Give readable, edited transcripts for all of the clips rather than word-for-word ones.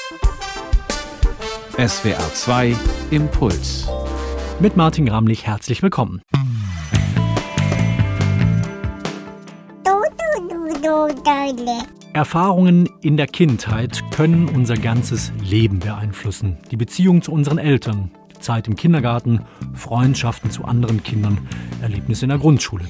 SWR 2 Impuls. Mit Martin Gramlich herzlich willkommen. Erfahrungen in der Kindheit können unser ganzes Leben beeinflussen. Die Beziehung zu unseren Eltern, die Zeit im Kindergarten, Freundschaften zu anderen Kindern, Erlebnisse in der Grundschule.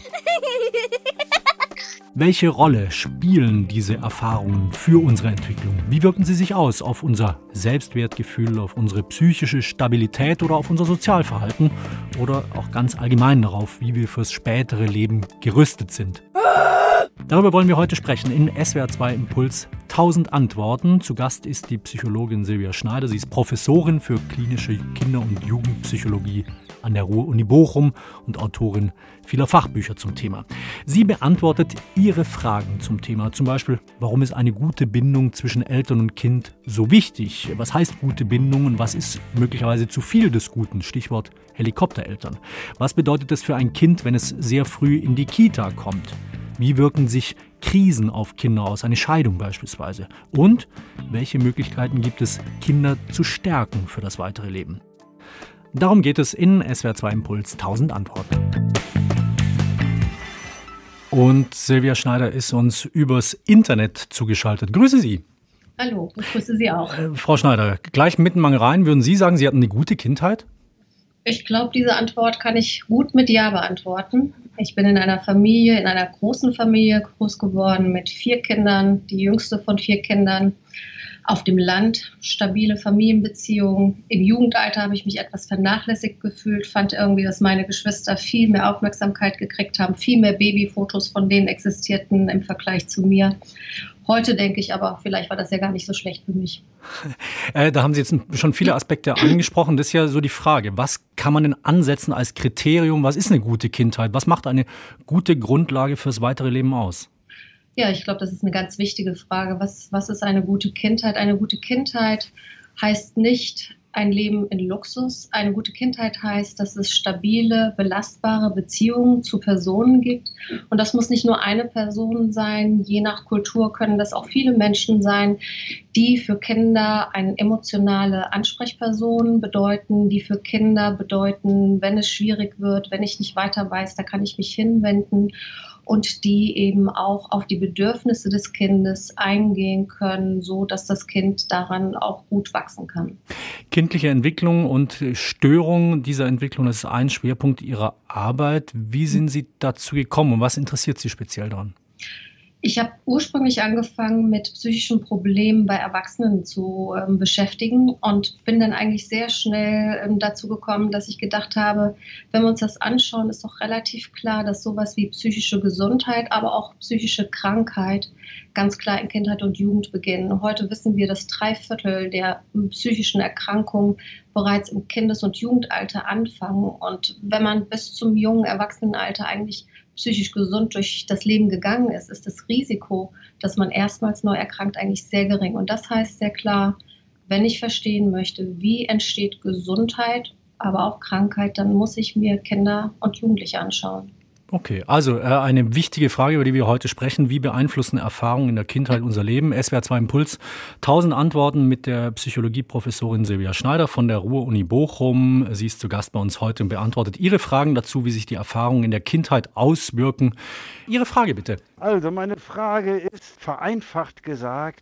Welche Rolle spielen diese Erfahrungen für unsere Entwicklung? Wie wirken sie sich aus auf unser Selbstwertgefühl, auf unsere psychische Stabilität oder auf unser Sozialverhalten? Oder auch ganz allgemein darauf, wie wir fürs spätere Leben gerüstet sind? Darüber wollen wir heute sprechen in SWR 2 Impuls 1000 Antworten. Zu Gast ist die Psychologin Silvia Schneider. Sie ist Professorin für klinische Kinder- und Jugendpsychologie an der Ruhr-Uni Bochum und Autorin vieler Fachbücher zum Thema. Sie beantwortet Ihre Fragen zum Thema. Zum Beispiel, warum ist eine gute Bindung zwischen Eltern und Kind so wichtig? Was heißt gute Bindung und was ist möglicherweise zu viel des Guten? Stichwort Helikoptereltern. Was bedeutet es für ein Kind, wenn es sehr früh in die Kita kommt? Wie wirken sich Krisen auf Kinder aus, eine Scheidung beispielsweise? Und welche Möglichkeiten gibt es, Kinder zu stärken für das weitere Leben? Darum geht es in SWR 2 Impuls 1000 Antworten. Und Silvia Schneider ist uns übers Internet zugeschaltet. Grüße Sie. Hallo, ich grüße Sie auch. Frau Schneider, gleich mitten mal rein, würden Sie sagen, Sie hatten eine gute Kindheit? Ich glaube, diese Antwort kann ich gut mit Ja beantworten. Ich bin in einer Familie, in einer großen Familie groß geworden mit 4 Kindern, die jüngste von 4 Kindern. Auf dem Land, stabile Familienbeziehungen. Im Jugendalter habe ich mich etwas vernachlässigt gefühlt, fand irgendwie, dass meine Geschwister viel mehr Aufmerksamkeit gekriegt haben, viel mehr Babyfotos von denen existierten im Vergleich zu mir. Heute denke ich aber, vielleicht war das ja gar nicht so schlecht für mich. Da haben Sie jetzt schon viele Aspekte angesprochen. Das ist ja so die Frage, was kann man denn ansetzen als Kriterium? Was ist eine gute Kindheit? Was macht eine gute Grundlage fürs weitere Leben aus? Ja, ich glaube, das ist eine ganz wichtige Frage. Was ist eine gute Kindheit? Eine gute Kindheit heißt nicht ein Leben in Luxus. Eine gute Kindheit heißt, dass es stabile, belastbare Beziehungen zu Personen gibt. Und das muss nicht nur eine Person sein. Je nach Kultur können das auch viele Menschen sein, die für Kinder eine emotionale Ansprechperson bedeuten, die für Kinder bedeuten, wenn es schwierig wird, wenn ich nicht weiter weiß, da kann ich mich hinwenden. Und die eben auch auf die Bedürfnisse des Kindes eingehen können, so dass das Kind daran auch gut wachsen kann. Kindliche Entwicklung und Störung dieser Entwicklung, das ist ein Schwerpunkt Ihrer Arbeit. Wie sind Sie dazu gekommen und was interessiert Sie speziell daran? Ich habe ursprünglich angefangen, mit psychischen Problemen bei Erwachsenen zu beschäftigen und bin dann eigentlich sehr schnell dazu gekommen, dass ich gedacht habe, wenn wir uns das anschauen, ist doch relativ klar, dass sowas wie psychische Gesundheit, aber auch psychische Krankheit ganz klar in Kindheit und Jugend beginnen. Heute wissen wir, dass 3/4 der psychischen Erkrankungen bereits im Kindes- und Jugendalter anfangen. Und wenn man bis zum jungen Erwachsenenalter eigentlich psychisch gesund durch das Leben gegangen ist, ist das Risiko, dass man erstmals neu erkrankt, eigentlich sehr gering. Und das heißt sehr klar, wenn ich verstehen möchte, wie entsteht Gesundheit, aber auch Krankheit, dann muss ich mir Kinder und Jugendliche anschauen. Okay, also eine wichtige Frage, über die wir heute sprechen. Wie beeinflussen Erfahrungen in der Kindheit unser Leben? SWR 2 Impuls, 1000 Antworten mit der Psychologieprofessorin Silvia Schneider von der Ruhr-Uni Bochum. Sie ist zu Gast bei uns heute und beantwortet Ihre Fragen dazu, wie sich die Erfahrungen in der Kindheit auswirken. Ihre Frage bitte. Also meine Frage ist, vereinfacht gesagt,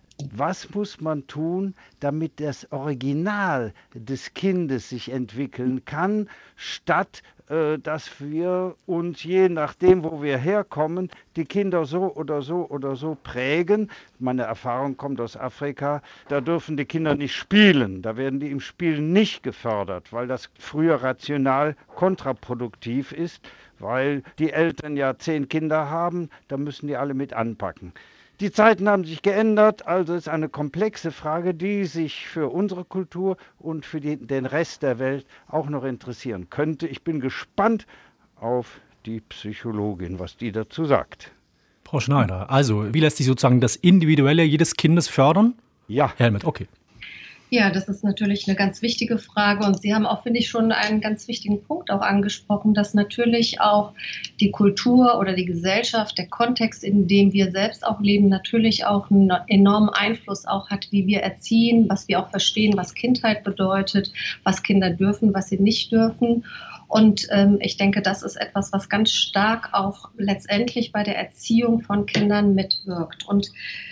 was muss man tun, damit das Original des Kindes sich entwickeln kann, statt dass wir uns je nachdem, wo wir herkommen, die Kinder so oder so oder so prägen. Meine Erfahrung kommt aus Afrika, da dürfen die Kinder nicht spielen, da werden die im Spiel nicht gefördert, weil das früher rational kontraproduktiv ist, weil die Eltern ja 10 Kinder haben, da müssen die alle mit anpacken. Die Zeiten haben sich geändert, also ist eine komplexe Frage, die sich für unsere Kultur und für den Rest der Welt auch noch interessieren könnte. Ich bin gespannt auf die Psychologin, was die dazu sagt. Frau Schneider, also wie lässt sich sozusagen das Individuelle jedes Kindes fördern? Ja. Herr Helmet, okay. Ja, das ist natürlich eine ganz wichtige Frage und Sie haben auch, finde ich, schon einen ganz wichtigen Punkt auch angesprochen, dass natürlich auch die Kultur oder die Gesellschaft, der Kontext, in dem wir selbst auch leben, natürlich auch einen enormen Einfluss auch hat, wie wir erziehen, was wir auch verstehen, was Kindheit bedeutet, was Kinder dürfen, was sie nicht dürfen. Und ich denke, das ist etwas, was ganz stark auch letztendlich bei der Erziehung von Kindern mitwirkt. Und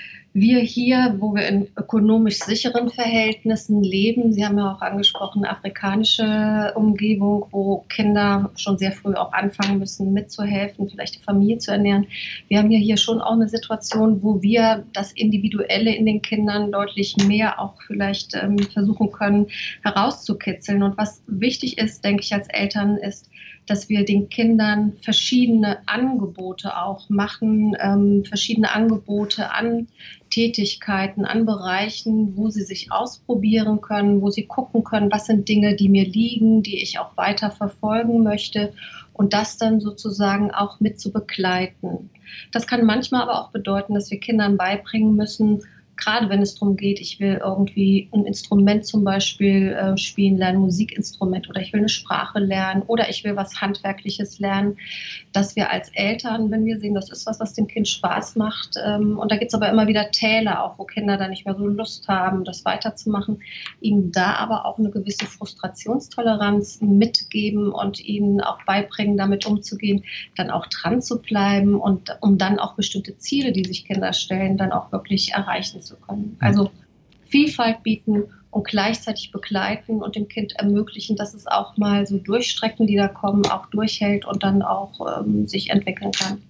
wir hier, wo wir in ökonomisch sicheren Verhältnissen leben, Sie haben ja auch angesprochen, afrikanische Umgebung, wo Kinder schon sehr früh auch anfangen müssen, mitzuhelfen, vielleicht die Familie zu ernähren. Wir haben ja hier schon auch eine Situation, wo wir das Individuelle in den Kindern deutlich mehr auch vielleicht versuchen können herauszukitzeln. Und was wichtig ist, denke ich, als Eltern ist, dass wir den Kindern verschiedene Angebote auch machen, verschiedene Angebote an Tätigkeiten, an Bereichen, wo sie sich ausprobieren können, wo sie gucken können, was sind Dinge, die mir liegen, die ich auch weiter verfolgen möchte und das dann sozusagen auch mit zu begleiten. Das kann manchmal aber auch bedeuten, dass wir Kindern beibringen müssen, gerade wenn es darum geht, ich will irgendwie ein Instrument zum Beispiel spielen lernen, Musikinstrument oder ich will eine Sprache lernen oder ich will was Handwerkliches lernen, dass wir als Eltern, wenn wir sehen, das ist was dem Kind Spaß macht und da gibt es aber immer wieder Täler auch, wo Kinder dann nicht mehr so Lust haben, das weiterzumachen, ihnen da aber auch eine gewisse Frustrationstoleranz mitgeben und ihnen auch beibringen, damit umzugehen, dann auch dran zu bleiben und um dann auch bestimmte Ziele, die sich Kinder stellen, dann auch wirklich erreichen zu können. Also Vielfalt bieten und gleichzeitig begleiten und dem Kind ermöglichen, dass es auch mal so durch Strecken, die da kommen, auch durchhält und dann auch sich entwickeln kann.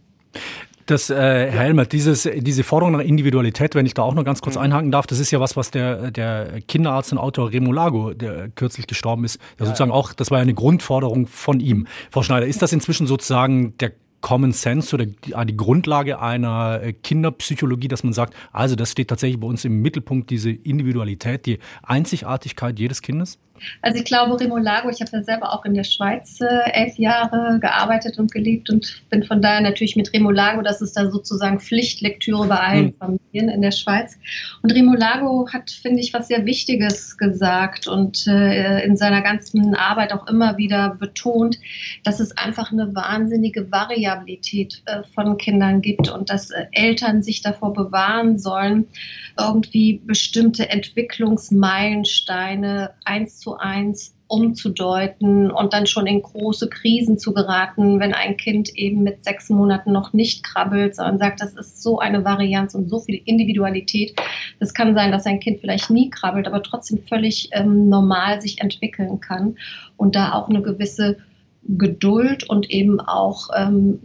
Das, Herr Helmert, diese Forderung nach Individualität, wenn ich da auch noch ganz kurz einhaken darf, das ist ja was der Kinderarzt und Autor Remo Lago, der kürzlich gestorben ist, ja sozusagen auch, das war ja eine Grundforderung von ihm. Frau Schneider, ist das inzwischen sozusagen der Common Sense oder die Grundlage einer Kinderpsychologie, dass man sagt, also das steht tatsächlich bei uns im Mittelpunkt, diese Individualität, die Einzigartigkeit jedes Kindes? Also ich glaube, Remo Lago, ich habe ja selber auch in der Schweiz 11 Jahre gearbeitet und gelebt und bin von daher natürlich mit Remo Lago, das ist da sozusagen Pflichtlektüre bei allen Familien in der Schweiz. Und Remo Lago hat, finde ich, was sehr Wichtiges gesagt und in seiner ganzen Arbeit auch immer wieder betont, dass es einfach eine wahnsinnige Variabilität von Kindern gibt und dass Eltern sich davor bewahren sollen, irgendwie bestimmte Entwicklungsmeilensteine 1:1 umzudeuten und dann schon in große Krisen zu geraten, wenn ein Kind eben mit 6 Monaten noch nicht krabbelt, sondern sagt, das ist so eine Varianz und so viel Individualität. Es kann sein, dass ein Kind vielleicht nie krabbelt, aber trotzdem völlig normal sich entwickeln kann und da auch eine gewisse Geduld und eben auch einen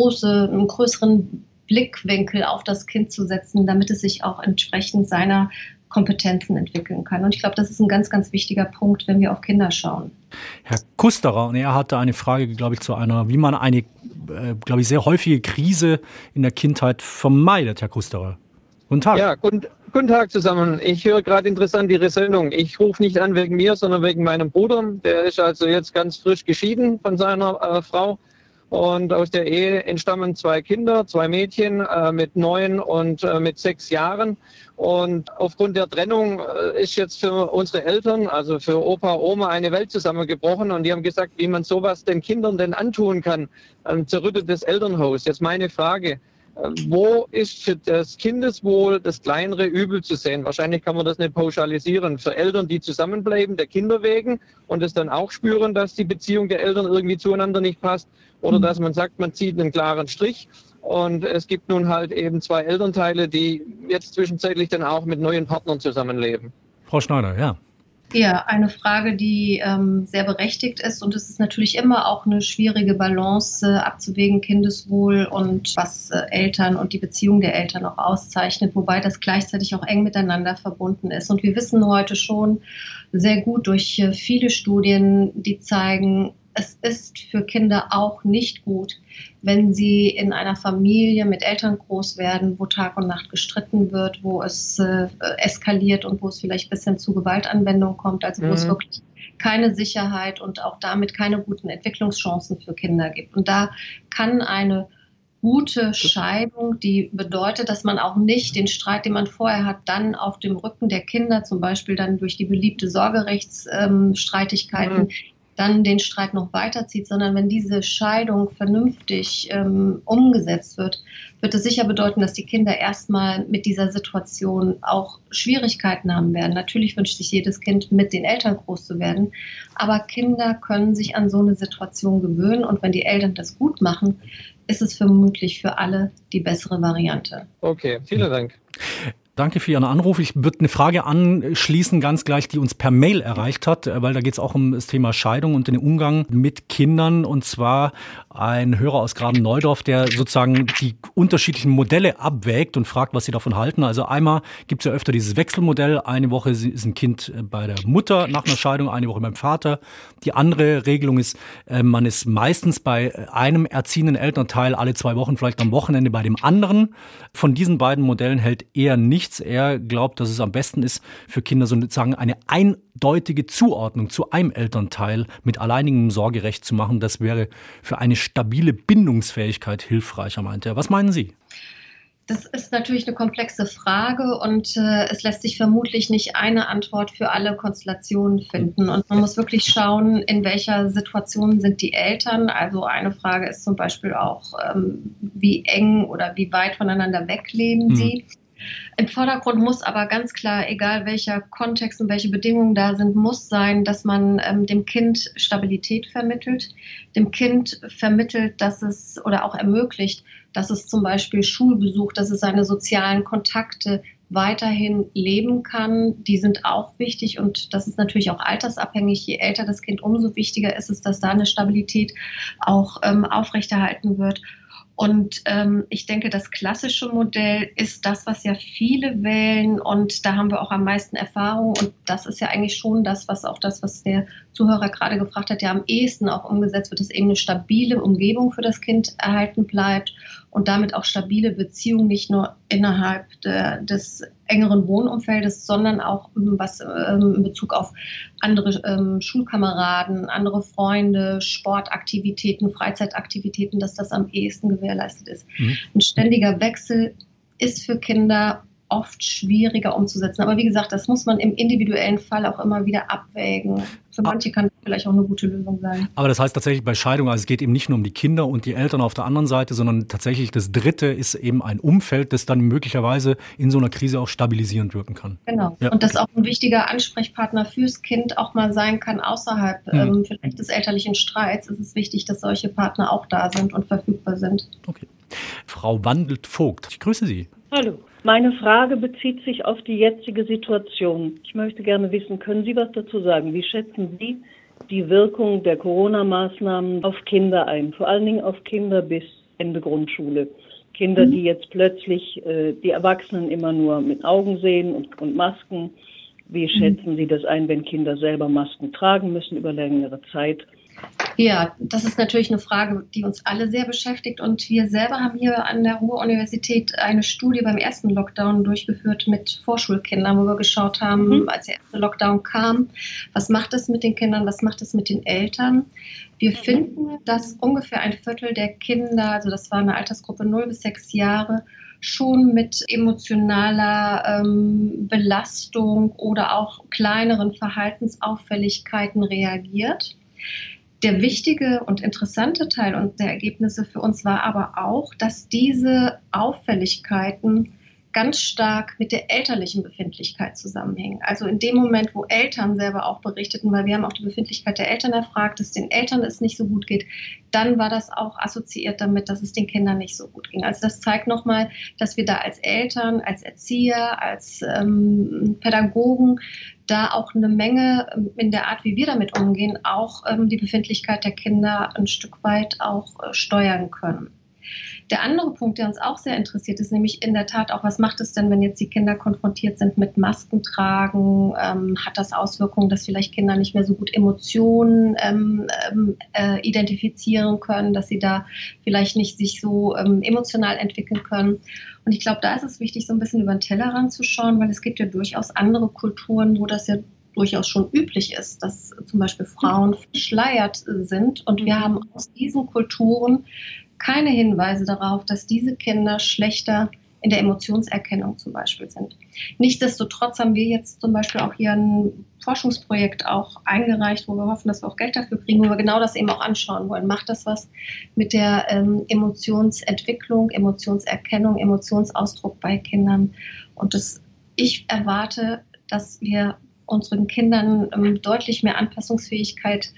größeren Blickwinkel auf das Kind zu setzen, damit es sich auch entsprechend seiner Kompetenzen entwickeln kann. Und ich glaube, das ist ein ganz, ganz wichtiger Punkt, wenn wir auf Kinder schauen. Herr Kusterer, und er hatte eine Frage, glaube ich, wie man eine, glaube ich, sehr häufige Krise in der Kindheit vermeidet, Herr Kusterer. Guten Tag. Ja, guten Tag zusammen. Ich höre gerade interessant Ihre Sendung. Ich rufe nicht an wegen mir, sondern wegen meinem Bruder. Der ist also jetzt ganz frisch geschieden von seiner Frau. Und aus der Ehe entstammen 2 Kinder, 2 Mädchen mit 9 und mit 6 Jahren. Und aufgrund der Trennung ist jetzt für unsere Eltern, also für Opa, Oma, eine Welt zusammengebrochen. Und die haben gesagt, wie man sowas den Kindern denn antun kann. Ein zerrüttetes Elternhaus. Jetzt meine Frage. Wo ist für das Kindeswohl das kleinere Übel zu sehen? Wahrscheinlich kann man das nicht pauschalisieren. Für Eltern, die zusammenbleiben, der Kinder wegen und es dann auch spüren, dass die Beziehung der Eltern irgendwie zueinander nicht passt. Oder dass man sagt, man zieht einen klaren Strich. Und es gibt nun halt eben 2 Elternteile, die jetzt zwischenzeitlich dann auch mit neuen Partnern zusammenleben. Frau Schneider, ja. Ja, eine Frage, die sehr berechtigt ist und es ist natürlich immer auch eine schwierige Balance abzuwägen, Kindeswohl und was Eltern und die Beziehung der Eltern auch auszeichnet, wobei das gleichzeitig auch eng miteinander verbunden ist. Und wir wissen heute schon sehr gut durch viele Studien, die zeigen, es ist für Kinder auch nicht gut, wenn sie in einer Familie mit Eltern groß werden, wo Tag und Nacht gestritten wird, wo es eskaliert und wo es vielleicht bis hin zu Gewaltanwendung kommt, also wo es wirklich keine Sicherheit und auch damit keine guten Entwicklungschancen für Kinder gibt. Und da kann eine gute Scheidung, die bedeutet, dass man auch nicht den Streit, den man vorher hat, dann auf dem Rücken der Kinder, zum Beispiel dann durch die beliebte Sorgerechtsstreitigkeiten, dann den Streit noch weiterzieht, sondern wenn diese Scheidung vernünftig umgesetzt wird, wird es sicher bedeuten, dass die Kinder erstmal mit dieser Situation auch Schwierigkeiten haben werden. Natürlich wünscht sich jedes Kind, mit den Eltern groß zu werden, aber Kinder können sich an so eine Situation gewöhnen und wenn die Eltern das gut machen, ist es vermutlich für alle die bessere Variante. Okay, vielen Dank. Danke für Ihren Anruf. Ich würde eine Frage anschließen, ganz gleich, die uns per Mail erreicht hat, weil da geht es auch um das Thema Scheidung und den Umgang mit Kindern. Und zwar ein Hörer aus Graben-Neudorf, der sozusagen die unterschiedlichen Modelle abwägt und fragt, was Sie davon halten. Also einmal gibt es ja öfter dieses Wechselmodell. Eine Woche ist ein Kind bei der Mutter nach einer Scheidung, eine Woche beim Vater. Die andere Regelung ist, man ist meistens bei einem erziehenden Elternteil alle 2 Wochen, vielleicht am Wochenende bei dem anderen. Von diesen beiden Modellen hält er nichts. Er glaubt, dass es am besten ist, für Kinder sozusagen eine eindeutige Zuordnung zu einem Elternteil mit alleinigem Sorgerecht zu machen. Das wäre für eine stabile Bindungsfähigkeit hilfreicher, meint er. Was meinen Sie? Das ist natürlich eine komplexe Frage und es lässt sich vermutlich nicht eine Antwort für alle Konstellationen finden. Und man muss wirklich schauen, in welcher Situation sind die Eltern. Also eine Frage ist zum Beispiel auch, wie eng oder wie weit voneinander weg leben sie. Im Vordergrund muss aber ganz klar, egal welcher Kontext und welche Bedingungen da sind, muss sein, dass man dem Kind Stabilität vermittelt, dem Kind vermittelt, dass es oder auch ermöglicht, dass es zum Beispiel Schulbesuch, dass es seine sozialen Kontakte weiterhin leben kann. Die sind auch wichtig und das ist natürlich auch altersabhängig. Je älter das Kind, umso wichtiger ist es, dass da eine Stabilität auch aufrechterhalten wird. Und ich denke, das klassische Modell ist das, was ja viele wählen und da haben wir auch am meisten Erfahrung und das ist ja eigentlich schon das, was der Zuhörer gerade gefragt hat, ja am ehesten auch umgesetzt wird, dass eben eine stabile Umgebung für das Kind erhalten bleibt und damit auch stabile Beziehungen, nicht nur innerhalb des engeren Wohnumfeldes, sondern auch was in Bezug auf andere Schulkameraden, andere Freunde, Sportaktivitäten, Freizeitaktivitäten, dass das am ehesten gewährleistet ist. Ein ständiger Wechsel ist für Kinder oft schwieriger umzusetzen. Aber wie gesagt, das muss man im individuellen Fall auch immer wieder abwägen. Für manche kann das vielleicht auch eine gute Lösung sein. Aber das heißt tatsächlich bei Scheidung, also es geht eben nicht nur um die Kinder und die Eltern auf der anderen Seite, sondern tatsächlich das Dritte ist eben ein Umfeld, das dann möglicherweise in so einer Krise auch stabilisierend wirken kann. Genau. Ja, und das auch ein wichtiger Ansprechpartner fürs Kind auch mal sein kann außerhalb vielleicht des elterlichen Streits. Es ist wichtig, dass solche Partner auch da sind und verfügbar sind. Okay. Frau Wandelt-Vogt, ich grüße Sie. Hallo. Meine Frage bezieht sich auf die jetzige Situation. Ich möchte gerne wissen, können Sie was dazu sagen? Wie schätzen Sie die Wirkung der Corona-Maßnahmen auf Kinder ein? Vor allen Dingen auf Kinder bis Ende Grundschule. Kinder, die jetzt plötzlich die Erwachsenen immer nur mit Augen sehen und Masken. Wie schätzen Sie das ein, wenn Kinder selber Masken tragen müssen über längere Zeit? Ja, das ist natürlich eine Frage, die uns alle sehr beschäftigt und wir selber haben hier an der Ruhr-Universität eine Studie beim ersten Lockdown durchgeführt mit Vorschulkindern, wo wir geschaut haben, als der erste Lockdown kam, was macht es mit den Kindern, was macht es mit den Eltern? Wir finden, dass ungefähr ein Viertel der Kinder, also das war eine Altersgruppe 0 bis 6 Jahre, schon mit emotionaler Belastung oder auch kleineren Verhaltensauffälligkeiten reagiert. Der wichtige und interessante Teil und der Ergebnisse für uns war aber auch, dass diese Auffälligkeiten ganz stark mit der elterlichen Befindlichkeit zusammenhängen. Also in dem Moment, wo Eltern selber auch berichteten, weil wir haben auch die Befindlichkeit der Eltern erfragt, dass den Eltern es nicht so gut geht, dann war das auch assoziiert damit, dass es den Kindern nicht so gut ging. Also das zeigt nochmal, dass wir da als Eltern, als Erzieher, als Pädagogen da auch eine Menge in der Art, wie wir damit umgehen, auch die Befindlichkeit der Kinder ein Stück weit auch steuern können. Der andere Punkt, der uns auch sehr interessiert, ist nämlich in der Tat auch, was macht es denn, wenn jetzt die Kinder konfrontiert sind mit Maskentragen? Hat das Auswirkungen, dass vielleicht Kinder nicht mehr so gut Emotionen identifizieren können, dass sie da vielleicht nicht sich so emotional entwickeln können? Und ich glaube, da ist es wichtig, so ein bisschen über den Tellerrand zu schauen, weil es gibt ja durchaus andere Kulturen, wo das ja durchaus schon üblich ist, dass zum Beispiel Frauen verschleiert sind. Und wir haben aus diesen Kulturen keine Hinweise darauf, dass diese Kinder schlechter in der Emotionserkennung zum Beispiel sind. Nichtsdestotrotz haben wir jetzt zum Beispiel auch hier ein Forschungsprojekt auch eingereicht, wo wir hoffen, dass wir auch Geld dafür kriegen, wo wir genau das eben auch anschauen wollen. Macht das was mit der Emotionsentwicklung, Emotionserkennung, Emotionsausdruck bei Kindern? Und ich erwarte, dass wir unseren Kindern deutlich mehr Anpassungsfähigkeit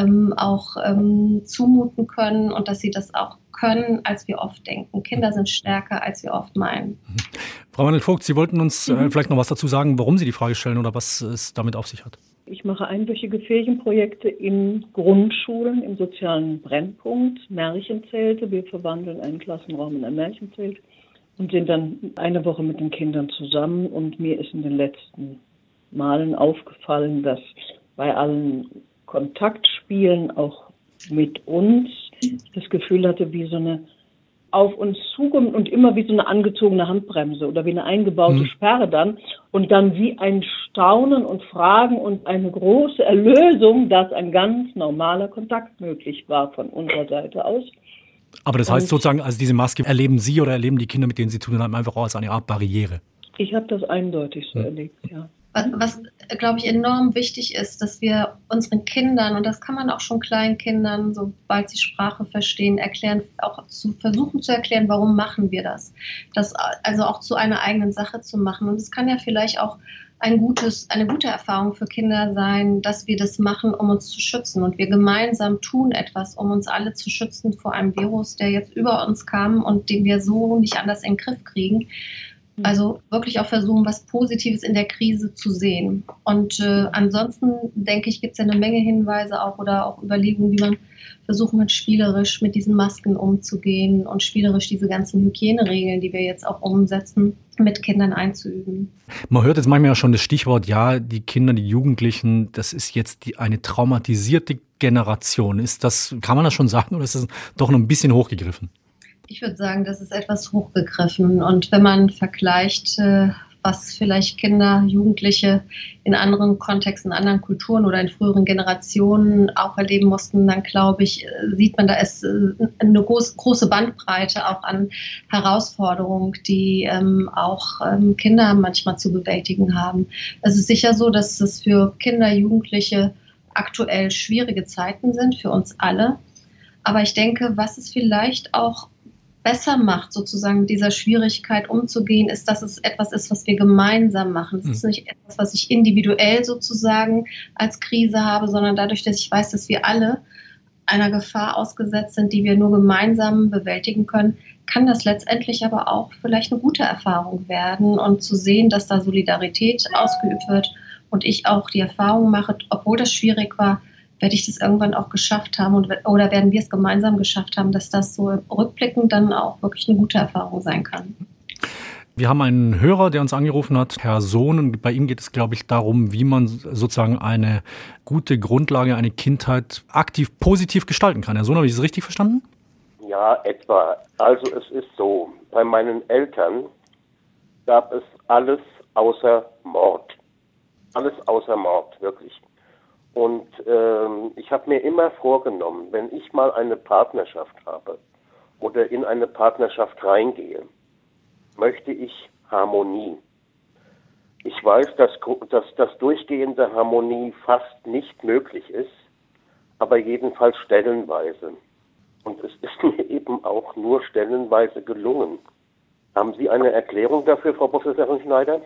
auch zumuten können und dass sie das auch können, als wir oft denken. Kinder sind stärker, als wir oft meinen. Frau Mandl-Vogt, Sie wollten uns vielleicht noch was dazu sagen, warum Sie die Frage stellen oder was es damit auf sich hat. Ich mache einwöchige Ferienprojekte in Grundschulen im sozialen Brennpunkt, Märchenzelte. Wir verwandeln einen Klassenraum in ein Märchenzelt und sind dann eine Woche mit den Kindern zusammen. Und mir ist in den letzten Malen aufgefallen, dass bei allen Kontaktspielen auch mit uns das Gefühl hatte, wie so eine auf uns zukommt und immer wie so eine angezogene Handbremse oder wie eine eingebaute Sperre dann und dann wie ein Staunen und Fragen und eine große Erlösung, dass ein ganz normaler Kontakt möglich war von unserer Seite aus. Aber das heißt sozusagen, also diese Maske erleben Sie oder erleben die Kinder, mit denen Sie zu tun haben, einfach auch als eine Art Barriere? Ich habe das eindeutig so erlebt, ja. Was, glaube ich, enorm wichtig ist, dass wir unseren Kindern, und das kann man auch schon Kleinkindern, sobald sie Sprache verstehen, erklären, auch versuchen zu erklären, warum machen wir das. Das also auch zu einer eigenen Sache zu machen. Und es kann ja vielleicht auch eine gute Erfahrung für Kinder sein, dass wir das machen, um uns zu schützen. Und wir gemeinsam tun etwas, um uns alle zu schützen vor einem Virus, der jetzt über uns kam und den wir so nicht anders in den Griff kriegen. Also wirklich auch versuchen, was Positives in der Krise zu sehen. Und ansonsten, denke ich, gibt es ja eine Menge Hinweise auch oder auch Überlegungen, wie man versuchen kann, spielerisch mit diesen Masken umzugehen und spielerisch diese ganzen Hygieneregeln, die wir jetzt auch umsetzen, mit Kindern einzuüben. Man hört jetzt manchmal ja schon das Stichwort, ja, die Kinder, die Jugendlichen, das ist jetzt eine traumatisierte Generation. Kann man das schon sagen oder ist das doch noch ein bisschen hochgegriffen? Ich würde sagen, das ist etwas hochgegriffen. Und wenn man vergleicht, was vielleicht Kinder, Jugendliche in anderen Kontexten, in anderen Kulturen oder in früheren Generationen auch erleben mussten, dann glaube ich, sieht man, da ist eine große Bandbreite auch an Herausforderungen, die auch Kinder manchmal zu bewältigen haben. Es ist sicher so, dass es für Kinder, Jugendliche aktuell schwierige Zeiten sind, für uns alle. Aber ich denke, was es vielleicht auch besser macht, sozusagen mit dieser Schwierigkeit umzugehen, ist, dass es etwas ist, was wir gemeinsam machen. Es ist nicht etwas, was ich individuell sozusagen als Krise habe, sondern dadurch, dass ich weiß, dass wir alle einer Gefahr ausgesetzt sind, die wir nur gemeinsam bewältigen können, kann das letztendlich aber auch vielleicht eine gute Erfahrung werden und zu sehen, dass da Solidarität ausgeübt wird und ich auch die Erfahrung mache, obwohl das schwierig war, werde ich das irgendwann auch geschafft haben oder werden wir es gemeinsam geschafft haben, dass das so rückblickend dann auch wirklich eine gute Erfahrung sein kann. Wir haben einen Hörer, der uns angerufen hat, Herr Sohn, und bei ihm geht es, glaube ich, darum, wie man sozusagen eine gute Grundlage, eine Kindheit aktiv positiv gestalten kann. Herr Sohn, habe ich das richtig verstanden? Ja, etwa. Also es ist so, bei meinen Eltern gab es alles außer Mord. Alles außer Mord, wirklich. Und ich habe mir immer vorgenommen, wenn ich mal eine Partnerschaft habe oder in eine Partnerschaft reingehe, möchte ich Harmonie. Ich weiß, dass durchgehende Harmonie fast nicht möglich ist, aber jedenfalls stellenweise. Und es ist mir eben auch nur stellenweise gelungen. Haben Sie eine Erklärung dafür, Frau Professorin Schneider?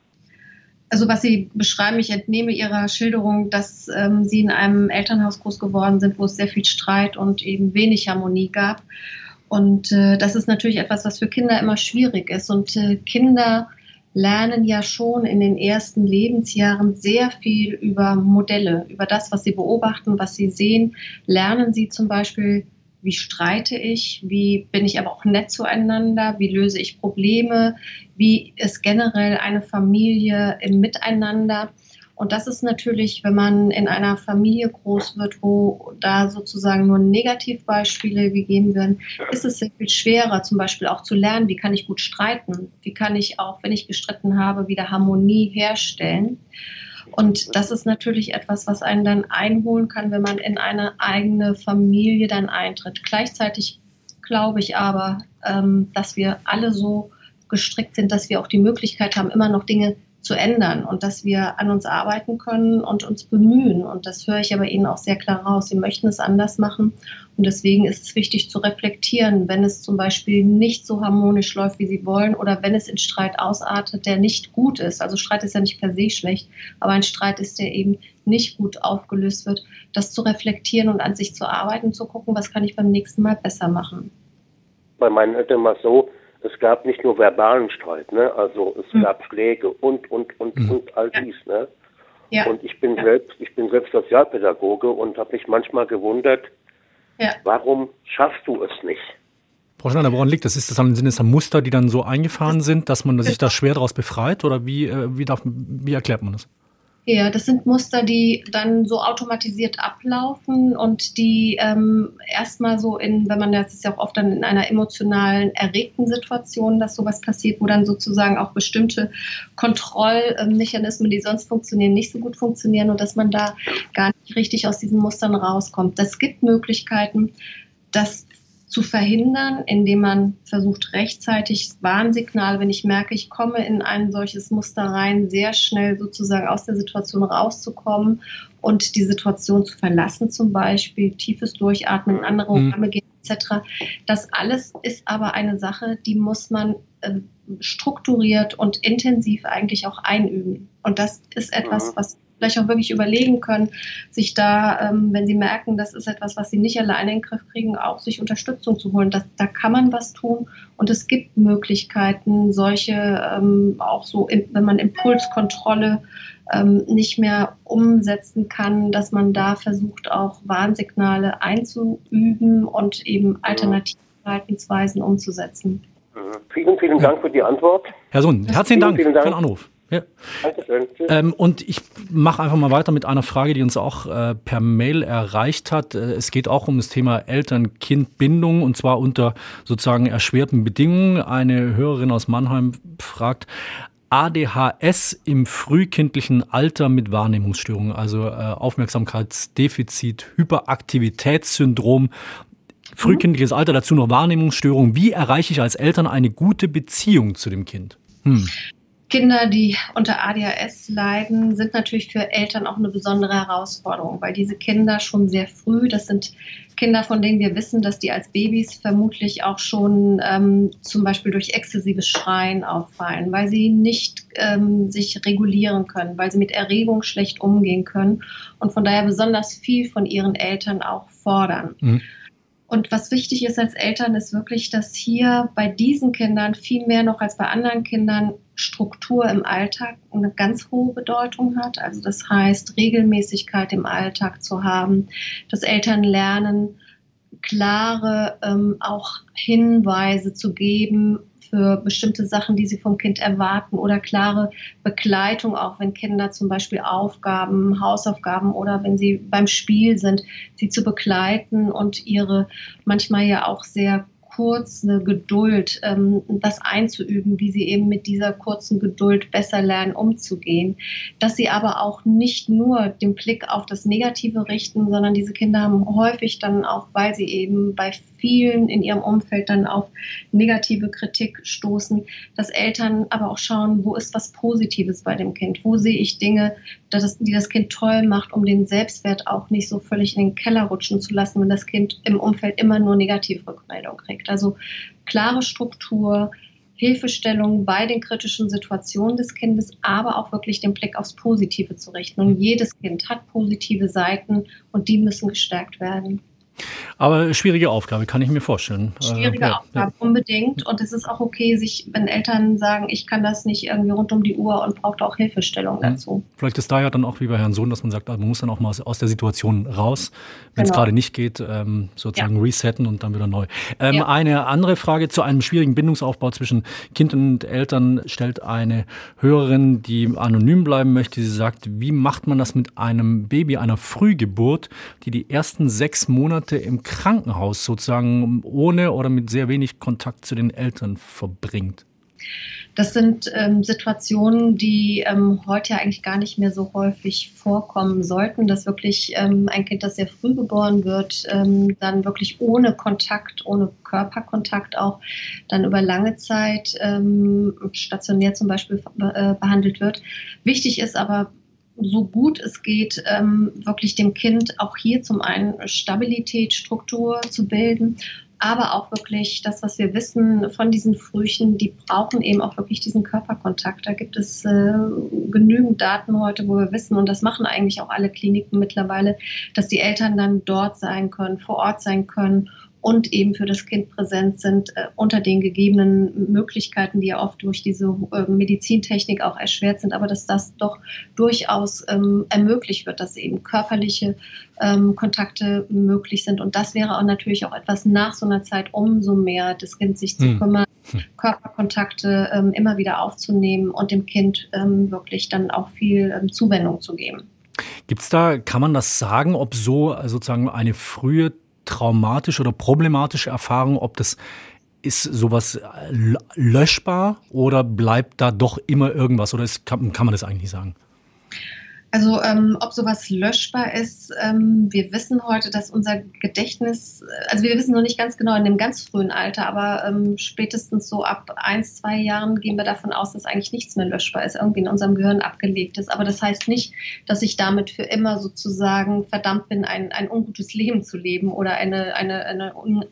Also was Sie beschreiben, ich entnehme Ihrer Schilderung, dass Sie in einem Elternhaus groß geworden sind, wo es sehr viel Streit und eben wenig Harmonie gab. Und das ist natürlich etwas, was für Kinder immer schwierig ist. Und Kinder lernen ja schon in den ersten Lebensjahren sehr viel über Modelle, über das, was sie beobachten, was sie sehen. Lernen sie zum Beispiel, wie streite ich, wie bin ich aber auch nett zueinander, wie löse ich Probleme, wie ist generell eine Familie im Miteinander. Und das ist natürlich, wenn man in einer Familie groß wird, wo da sozusagen nur Negativbeispiele gegeben werden, ist es sehr viel schwerer, zum Beispiel auch zu lernen, wie kann ich gut streiten, wie kann ich auch, wenn ich gestritten habe, wieder Harmonie herstellen. Und das ist natürlich etwas, was einen dann einholen kann, wenn man in eine eigene Familie dann eintritt. Gleichzeitig glaube ich aber, dass wir alle so gestrickt sind, dass wir auch die Möglichkeit haben, immer noch Dinge zu ändern und dass wir an uns arbeiten können und uns bemühen. Und das höre ich aber Ihnen auch sehr klar raus. Sie möchten es anders machen und deswegen ist es wichtig zu reflektieren, wenn es zum Beispiel nicht so harmonisch läuft, wie Sie wollen oder wenn es in Streit ausartet, der nicht gut ist. Also Streit ist ja nicht per se schlecht, aber ein Streit ist, der eben nicht gut aufgelöst wird, das zu reflektieren und an sich zu arbeiten, zu gucken, was kann ich beim nächsten Mal besser machen. Bei meinen Eltern war es so, es gab nicht nur verbalen Streit, ne? Also es gab Schläge und all dies, ne? Ja. Und ich bin selbst Sozialpädagoge und habe mich manchmal gewundert, warum schaffst du es nicht? Frau Schneider, woran liegt das? Ist das sind es Muster, die dann so eingefahren sind, dass man sich da schwer daraus befreit oder wie erklärt man das? Ja, das sind Muster, die dann so automatisiert ablaufen und die erstmal so wenn man das ist ja auch oft dann in einer emotionalen, erregten Situation, dass sowas passiert, wo dann sozusagen auch bestimmte Kontrollmechanismen, die sonst funktionieren, nicht so gut funktionieren und dass man da gar nicht richtig aus diesen Mustern rauskommt. Es gibt Möglichkeiten, das zu verhindern, indem man versucht, rechtzeitig Warnsignale, wenn ich merke, ich komme in ein solches Muster rein, sehr schnell sozusagen aus der Situation rauszukommen und die Situation zu verlassen, zum Beispiel tiefes Durchatmen, andere Räume gehen etc. Das alles ist aber eine Sache, die muss man strukturiert und intensiv eigentlich auch einüben. Und das ist etwas, was vielleicht auch wirklich überlegen können, sich da, wenn sie merken, das ist etwas, was sie nicht alleine in den Griff kriegen, auch sich Unterstützung zu holen. Da kann man was tun und es gibt Möglichkeiten, solche auch so, wenn man Impulskontrolle nicht mehr umsetzen kann, dass man da versucht, auch Warnsignale einzuüben und eben alternative Verhaltensweisen umzusetzen. Vielen, vielen Dank für die Antwort. Herr Sohn, herzlichen Dank für den Anruf. Ja. Dankeschön. Und ich mache einfach mal weiter mit einer Frage, die uns auch per Mail erreicht hat. Es geht auch um das Thema Eltern-Kind-Bindung und zwar unter sozusagen erschwerten Bedingungen. Eine Hörerin aus Mannheim fragt, ADHS im frühkindlichen Alter mit Wahrnehmungsstörungen, also Aufmerksamkeitsdefizit, Hyperaktivitätssyndrom, frühkindliches Alter, dazu noch Wahrnehmungsstörungen. Wie erreiche ich als Eltern eine gute Beziehung zu dem Kind? Kinder, die unter ADHS leiden, sind natürlich für Eltern auch eine besondere Herausforderung, weil diese Kinder schon sehr früh, das sind Kinder, von denen wir wissen, dass die als Babys vermutlich auch schon zum Beispiel durch exzessives Schreien auffallen, weil sie nicht sich regulieren können, weil sie mit Erregung schlecht umgehen können und von daher besonders viel von ihren Eltern auch fordern. Und was wichtig ist als Eltern, ist wirklich, dass hier bei diesen Kindern viel mehr noch als bei anderen Kindern Struktur im Alltag eine ganz hohe Bedeutung hat. Also das heißt, Regelmäßigkeit im Alltag zu haben, dass Eltern lernen, klare auch Hinweise zu geben für bestimmte Sachen, die sie vom Kind erwarten oder klare Begleitung, auch wenn Kinder zum Beispiel Aufgaben, Hausaufgaben oder wenn sie beim Spiel sind, sie zu begleiten und ihre manchmal ja auch sehr kurze Geduld, das einzuüben, wie sie eben mit dieser kurzen Geduld besser lernen, umzugehen. Dass sie aber auch nicht nur den Blick auf das Negative richten, sondern diese Kinder haben häufig dann auch, weil sie eben bei vielen in ihrem Umfeld dann auf negative Kritik stoßen, dass Eltern aber auch schauen, wo ist was Positives bei dem Kind? Wo sehe ich Dinge, die das Kind toll macht, um den Selbstwert auch nicht so völlig in den Keller rutschen zu lassen, wenn das Kind im Umfeld immer nur negative Rückmeldung kriegt. Also klare Struktur, Hilfestellung bei den kritischen Situationen des Kindes, aber auch wirklich den Blick aufs Positive zu richten. Und jedes Kind hat positive Seiten und die müssen gestärkt werden. Aber schwierige Aufgabe, kann ich mir vorstellen. Schwierige Aufgabe, unbedingt. Und es ist auch okay, wenn Eltern sagen, ich kann das nicht irgendwie rund um die Uhr und braucht auch Hilfestellung dazu. Vielleicht ist da ja dann auch wie bei Herrn Sohn, dass man sagt, man muss dann auch mal aus der Situation raus, wenn es gerade nicht geht, sozusagen resetten und dann wieder neu. Eine andere Frage zu einem schwierigen Bindungsaufbau zwischen Kind und Eltern stellt eine Hörerin, die anonym bleiben möchte. Sie sagt, wie macht man das mit einem Baby, einer Frühgeburt, die ersten 6 Monate im Krankenhaus sozusagen ohne oder mit sehr wenig Kontakt zu den Eltern verbringt? Das sind Situationen, die heute ja eigentlich gar nicht mehr so häufig vorkommen sollten, dass wirklich ein Kind, das sehr früh geboren wird, dann wirklich ohne Kontakt, ohne Körperkontakt auch dann über lange Zeit stationär zum Beispiel behandelt wird. Wichtig ist aber, so gut es geht, wirklich dem Kind auch hier zum einen Stabilität, Struktur zu bilden, aber auch wirklich das, was wir wissen von diesen Frühchen, die brauchen eben auch wirklich diesen Körperkontakt. Da gibt es genügend Daten heute, wo wir wissen, und das machen eigentlich auch alle Kliniken mittlerweile, dass die Eltern dann dort sein können, vor Ort sein können und eben für das Kind präsent sind unter den gegebenen Möglichkeiten, die ja oft durch diese Medizintechnik auch erschwert sind, aber dass das doch durchaus ermöglicht wird, dass eben körperliche Kontakte möglich sind. Und das wäre auch natürlich auch etwas nach so einer Zeit, umso mehr das Kind sich zu kümmern, Körperkontakte immer wieder aufzunehmen und dem Kind wirklich dann auch viel Zuwendung zu geben. Gibt's da, kann man das sagen, ob so sozusagen eine frühe traumatische oder problematische Erfahrung, ob das ist sowas löschbar oder bleibt da doch immer irgendwas oder kann man das eigentlich nicht sagen? Also ob sowas löschbar ist, wir wissen heute, dass unser Gedächtnis, also wir wissen noch nicht ganz genau in dem ganz frühen Alter, aber spätestens so ab 1, 2 Jahren gehen wir davon aus, dass eigentlich nichts mehr löschbar ist, irgendwie in unserem Gehirn abgelegt ist. Aber das heißt nicht, dass ich damit für immer sozusagen verdammt bin, ein ungutes Leben zu leben oder eine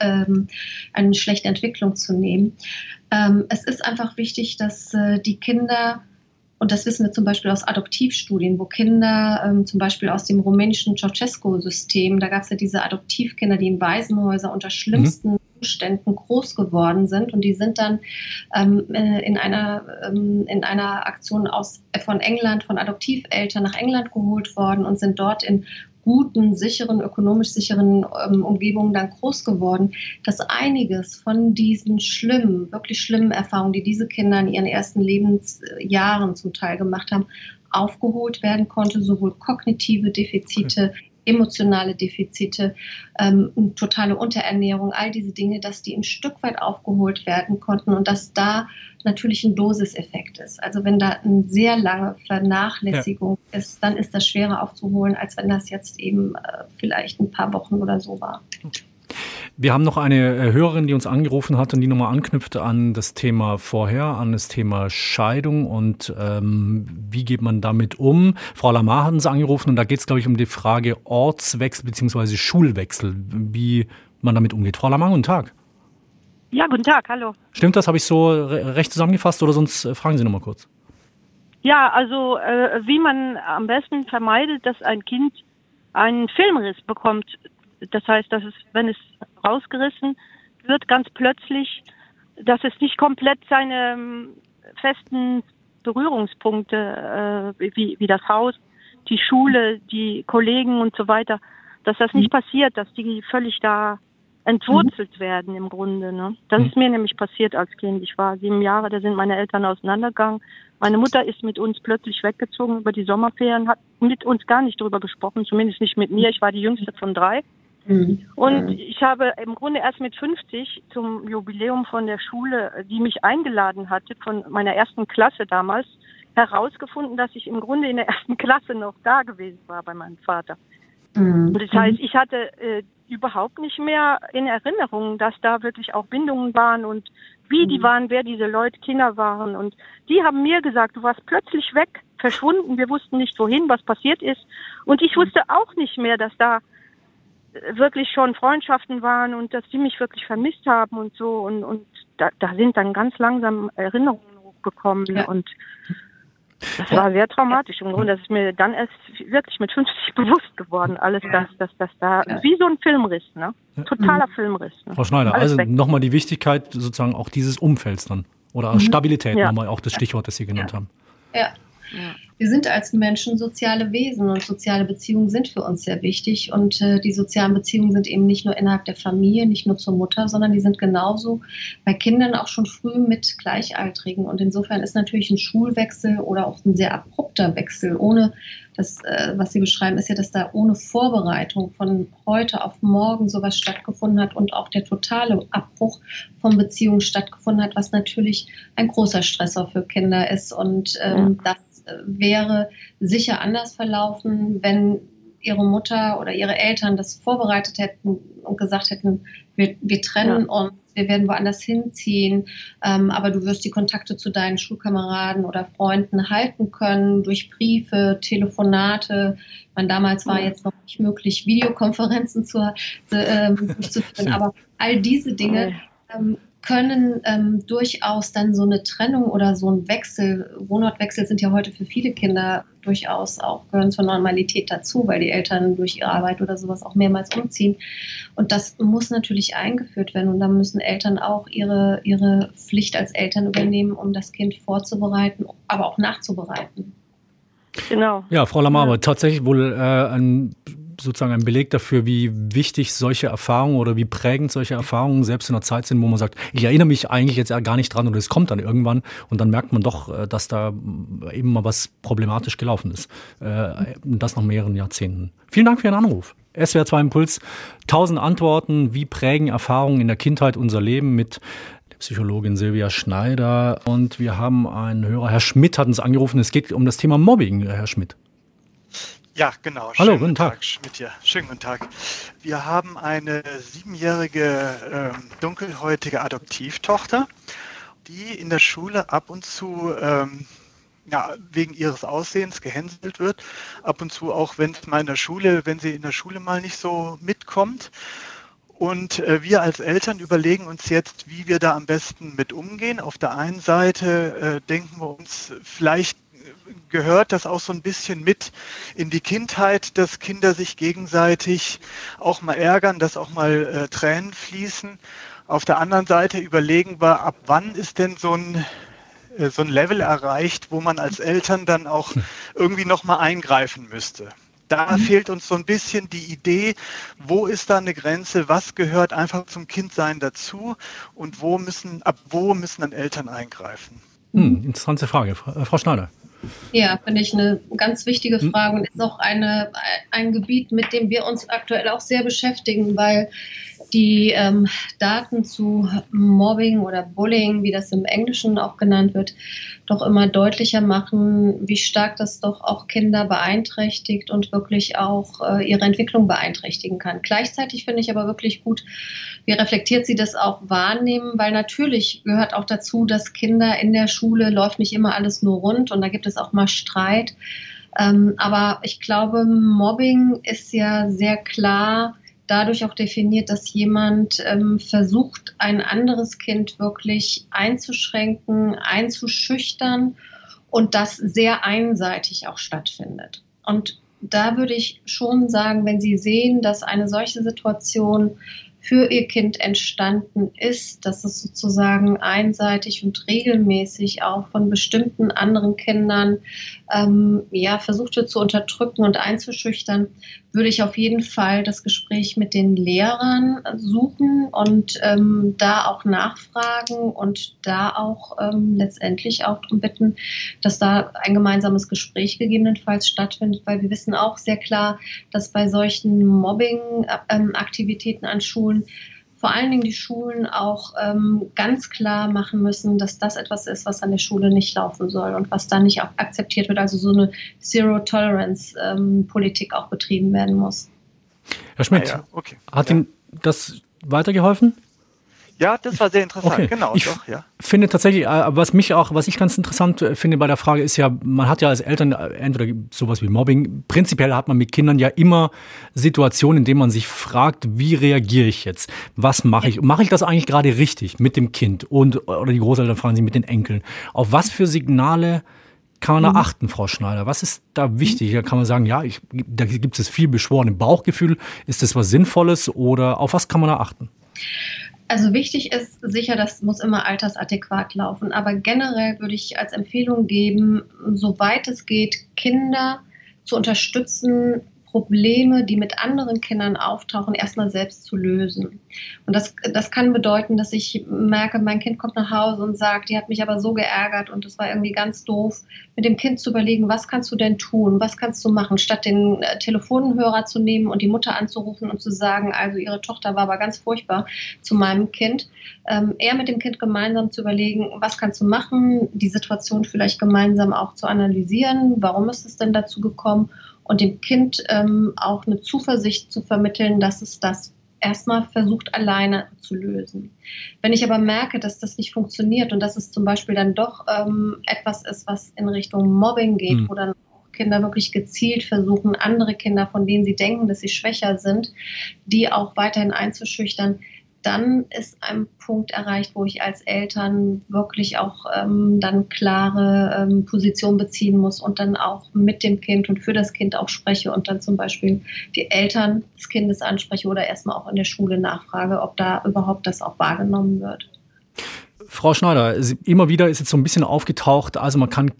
schlechte Entwicklung zu nehmen. Es ist einfach wichtig, dass die Kinder, und das wissen wir zum Beispiel aus Adoptivstudien, wo Kinder zum Beispiel aus dem rumänischen Ceausescu-System, da gab es ja diese Adoptivkinder, die in Waisenhäusern unter schlimmsten Umständen groß geworden sind, und die sind dann in einer Aktion von England, von Adoptiveltern nach England geholt worden und sind dort in guten, sicheren, ökonomisch sicheren Umgebungen dann groß geworden, dass einiges von diesen schlimmen, wirklich schlimmen Erfahrungen, die diese Kinder in ihren ersten Lebensjahren zum Teil gemacht haben, aufgeholt werden konnte, sowohl kognitive Defizite, emotionale Defizite, totale Unterernährung, all diese Dinge, dass die ein Stück weit aufgeholt werden konnten und dass da natürlich ein Dosiseffekt ist. Also wenn da eine sehr lange Vernachlässigung ist, dann ist das schwerer aufzuholen, als wenn das jetzt eben vielleicht ein paar Wochen oder so war. Okay. Wir haben noch eine Hörerin, die uns angerufen hat und die nochmal anknüpfte an das Thema vorher, an das Thema Scheidung und wie geht man damit um. Frau Lamar hat uns angerufen und da geht es, glaube ich, um die Frage Ortswechsel bzw. Schulwechsel, wie man damit umgeht. Frau Lamar, guten Tag. Ja, guten Tag, hallo. Stimmt das? Habe ich so recht zusammengefasst oder sonst fragen Sie nochmal kurz. Ja, also wie man am besten vermeidet, dass ein Kind einen Filmriss bekommt. Das heißt, dass es, wenn es rausgerissen wird, ganz plötzlich, dass es nicht komplett seine festen Berührungspunkte, wie das Haus, die Schule, die Kollegen und so weiter, dass das nicht passiert, dass die völlig da entwurzelt werden im Grunde. Ne? Das ist mir nämlich passiert als Kind. Ich war 7 Jahre, da sind meine Eltern auseinandergegangen. Meine Mutter ist mit uns plötzlich weggezogen über die Sommerferien, hat mit uns gar nicht drüber gesprochen, zumindest nicht mit mir. Ich war die jüngste von 3. Und ich habe im Grunde erst mit 50 zum Jubiläum von der Schule, die mich eingeladen hatte, von meiner ersten Klasse damals, herausgefunden, dass ich im Grunde in der ersten Klasse noch da gewesen war bei meinem Vater. Und das heißt, ich hatte überhaupt nicht mehr in Erinnerung, dass da wirklich auch Bindungen waren und wie die waren, wer diese Leute, Kinder waren. Und die haben mir gesagt, du warst plötzlich weg, verschwunden, wir wussten nicht wohin, was passiert ist. Und ich wusste auch nicht mehr, dass da wirklich schon Freundschaften waren und dass die mich wirklich vermisst haben und so. Und da sind dann ganz langsam Erinnerungen hochgekommen. Ja. Und das war sehr traumatisch im Grunde. Das ist mir dann erst wirklich mit 50 bewusst geworden. Alles das da, wie so ein Filmriss, ne? Totaler Filmriss. Ne? Frau Schneider, alles also nochmal die Wichtigkeit sozusagen auch dieses Umfelds dann. Oder Stabilität, nochmal auch das Stichwort, das Sie genannt haben. Ja. Wir sind als Menschen soziale Wesen und soziale Beziehungen sind für uns sehr wichtig. Und die sozialen Beziehungen sind eben nicht nur innerhalb der Familie, nicht nur zur Mutter, sondern die sind genauso bei Kindern auch schon früh mit Gleichaltrigen. Und insofern ist natürlich ein Schulwechsel oder auch ein sehr abrupter Wechsel, ohne das, was Sie beschreiben, ist ja, dass da ohne Vorbereitung von heute auf morgen sowas stattgefunden hat und auch der totale Abbruch von Beziehungen stattgefunden hat, was natürlich ein großer Stressor für Kinder ist. Und das wäre sicher anders verlaufen, wenn ihre Mutter oder ihre Eltern das vorbereitet hätten und gesagt hätten, wir trennen uns, wir werden woanders hinziehen, aber du wirst die Kontakte zu deinen Schulkameraden oder Freunden halten können durch Briefe, Telefonate. Damals war jetzt noch nicht möglich, Videokonferenzen durchzuführen, aber all diese Dinge können durchaus dann so eine Trennung oder so ein Wechsel, Wohnortwechsel sind ja heute für viele Kinder durchaus auch, gehören zur Normalität dazu, weil die Eltern durch ihre Arbeit oder sowas auch mehrmals umziehen. Und das muss natürlich eingeführt werden und da müssen Eltern auch ihre Pflicht als Eltern übernehmen, um das Kind vorzubereiten, aber auch nachzubereiten. Genau. Ja, Frau Lamar, tatsächlich wohl sozusagen ein Beleg dafür, wie wichtig solche Erfahrungen oder wie prägend solche Erfahrungen selbst in der Zeit sind, wo man sagt, ich erinnere mich eigentlich jetzt gar nicht dran oder es kommt dann irgendwann und dann merkt man doch, dass da eben mal was problematisch gelaufen ist. Das nach mehreren Jahrzehnten. Vielen Dank für Ihren Anruf. SWR 2 Impuls, 1000 Antworten, wie prägen Erfahrungen in der Kindheit unser Leben mit der Psychologin Silvia Schneider. Und wir haben einen Hörer, Herr Schmidt hat uns angerufen, es geht um das Thema Mobbing, Herr Schmidt. Ja, genau. Hallo, guten Tag. Schmidt hier. Schönen guten Tag. Wir haben eine 7-jährige dunkelhäutige Adoptivtochter, die in der Schule ab und zu wegen ihres Aussehens gehänselt wird. Ab und zu auch, wenn sie in der Schule mal nicht so mitkommt. Und wir als Eltern überlegen uns jetzt, wie wir da am besten mit umgehen. Auf der einen Seite denken wir uns, vielleicht gehört das auch so ein bisschen mit in die Kindheit, dass Kinder sich gegenseitig auch mal ärgern, dass auch mal Tränen fließen. Auf der anderen Seite überlegen wir, ab wann ist denn so ein Level erreicht, wo man als Eltern dann auch irgendwie nochmal eingreifen müsste. Da fehlt uns so ein bisschen die Idee, wo ist da eine Grenze, was gehört einfach zum Kindsein dazu und ab wo müssen dann Eltern eingreifen? Interessante Frage. Frau Schneider. Ja, finde ich eine ganz wichtige Frage und ist auch ein Gebiet, mit dem wir uns aktuell auch sehr beschäftigen, weil die Daten zu Mobbing oder Bullying, wie das im Englischen auch genannt wird, doch immer deutlicher machen, wie stark das doch auch Kinder beeinträchtigt und wirklich auch ihre Entwicklung beeinträchtigen kann. Gleichzeitig finde ich aber wirklich gut, wie reflektiert sie das auch wahrnehmen, weil natürlich gehört auch dazu, dass Kinder in der Schule läuft nicht immer alles nur rund und da gibt es auch mal Streit. Aber ich glaube, Mobbing ist ja sehr klar dadurch auch definiert, dass jemand versucht, ein anderes Kind wirklich einzuschränken, einzuschüchtern und das sehr einseitig auch stattfindet. Und da würde ich schon sagen, wenn Sie sehen, dass eine solche Situation für Ihr Kind entstanden ist, dass es sozusagen einseitig und regelmäßig auch von bestimmten anderen Kindern versucht wird zu unterdrücken und einzuschüchtern, würde ich auf jeden Fall das Gespräch mit den Lehrern suchen und da auch nachfragen und da auch letztendlich auch darum bitten, dass da ein gemeinsames Gespräch gegebenenfalls stattfindet, weil wir wissen auch sehr klar, dass bei solchen Mobbing-Aktivitäten an Schulen vor allen Dingen die Schulen auch ganz klar machen müssen, dass das etwas ist, was an der Schule nicht laufen soll und was da nicht auch akzeptiert wird. Also so eine Zero-Tolerance-Politik auch betrieben werden muss. Herr Schmidt, hat Ihnen das weitergeholfen? Ja, das war sehr interessant, okay. Genau. Ich finde tatsächlich, was ich ganz interessant finde bei der Frage ist ja, man hat ja als Eltern entweder sowas wie Mobbing, prinzipiell hat man mit Kindern ja immer Situationen, in denen man sich fragt, wie reagiere ich jetzt? Was mache ich? Mache ich das eigentlich gerade richtig mit dem Kind? Oder die Großeltern fragen sich mit den Enkeln. Auf was für Signale kann man da achten, Frau Schneider? Was ist da wichtig? Da kann man sagen, da gibt es viel beschworene Bauchgefühl. Ist das was Sinnvolles oder auf was kann man da achten? Also wichtig ist sicher, das muss immer altersadäquat laufen. Aber generell würde ich als Empfehlung geben, soweit es geht, Kinder zu unterstützen, Probleme, die mit anderen Kindern auftauchen, erstmal selbst zu lösen. Und das kann bedeuten, dass ich merke, mein Kind kommt nach Hause und sagt, die hat mich aber so geärgert und das war irgendwie ganz doof, mit dem Kind zu überlegen, was kannst du denn tun, was kannst du machen, statt den Telefonhörer zu nehmen und die Mutter anzurufen und zu sagen, also ihre Tochter war aber ganz furchtbar zu meinem Kind, eher mit dem Kind gemeinsam zu überlegen, was kannst du machen, die Situation vielleicht gemeinsam auch zu analysieren, warum ist es denn dazu gekommen, und dem Kind auch eine Zuversicht zu vermitteln, dass es das erstmal versucht, alleine zu lösen. Wenn ich aber merke, dass das nicht funktioniert und dass es zum Beispiel dann doch etwas ist, was in Richtung Mobbing geht, wo dann Kinder wirklich gezielt versuchen, andere Kinder, von denen sie denken, dass sie schwächer sind, die auch weiterhin einzuschüchtern, dann ist ein Punkt erreicht, wo ich als Eltern wirklich auch dann klare Position beziehen muss und dann auch mit dem Kind und für das Kind auch spreche und dann zum Beispiel die Eltern des Kindes anspreche oder erstmal auch in der Schule nachfrage, ob da überhaupt das auch wahrgenommen wird. Frau Schneider, immer wieder ist jetzt so ein bisschen aufgetaucht, also man kann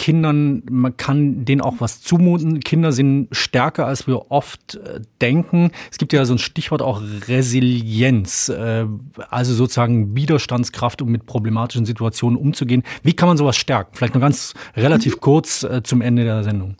denen auch was zumuten. Kinder sind stärker, als wir oft denken. Es gibt ja so ein Stichwort auch Resilienz, also sozusagen Widerstandskraft, um mit problematischen Situationen umzugehen. Wie kann man sowas stärken? Vielleicht nur ganz relativ kurz zum Ende der Sendung.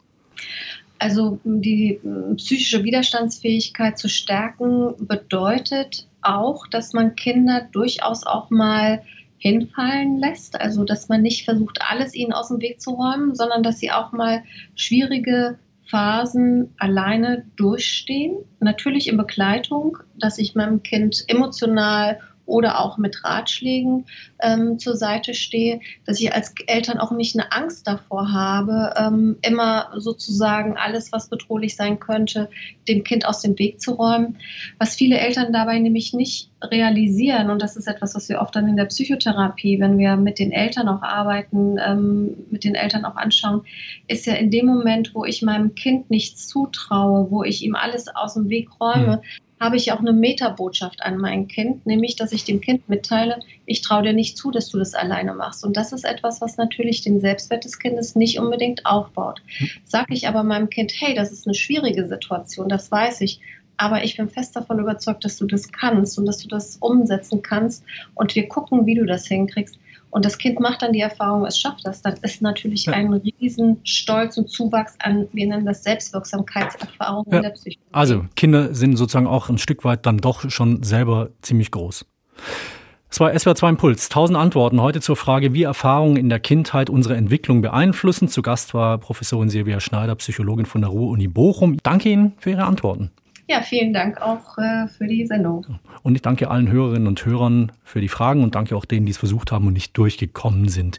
Also die psychische Widerstandsfähigkeit zu stärken bedeutet auch, dass man Kinder durchaus auch mal hinfallen lässt, also dass man nicht versucht, alles ihnen aus dem Weg zu räumen, sondern dass sie auch mal schwierige Phasen alleine durchstehen. Natürlich in Begleitung, dass ich meinem Kind emotional oder auch mit Ratschlägen zur Seite stehe, dass ich als Eltern auch nicht eine Angst davor habe, immer sozusagen alles, was bedrohlich sein könnte, dem Kind aus dem Weg zu räumen. Was viele Eltern dabei nämlich nicht realisieren, und das ist etwas, was wir oft dann in der Psychotherapie, wenn wir mit den Eltern auch arbeiten, mit den Eltern auch anschauen, ist ja in dem Moment, wo ich meinem Kind nichts zutraue, wo ich ihm alles aus dem Weg räume, habe ich auch eine Metabotschaft an mein Kind, nämlich, dass ich dem Kind mitteile, ich traue dir nicht zu, dass du das alleine machst. Und das ist etwas, was natürlich den Selbstwert des Kindes nicht unbedingt aufbaut. Sage ich aber meinem Kind, hey, das ist eine schwierige Situation, das weiß ich, aber ich bin fest davon überzeugt, dass du das kannst und dass du das umsetzen kannst und wir gucken, wie du das hinkriegst. Und das Kind macht dann die Erfahrung, es schafft das. Das ist natürlich ein riesen Stolz und Zuwachs an, wir nennen das Selbstwirksamkeitserfahrung in der Psychologie. Also Kinder sind sozusagen auch ein Stück weit dann doch schon selber ziemlich groß. Es war SWR 2 Impuls. 1000 Antworten heute zur Frage, wie Erfahrungen in der Kindheit unsere Entwicklung beeinflussen. Zu Gast war Professorin Silvia Schneider, Psychologin von der Ruhr-Uni Bochum. Danke Ihnen für Ihre Antworten. Ja, vielen Dank auch für die Sendung. Und ich danke allen Hörerinnen und Hörern für die Fragen und danke auch denen, die es versucht haben und nicht durchgekommen sind.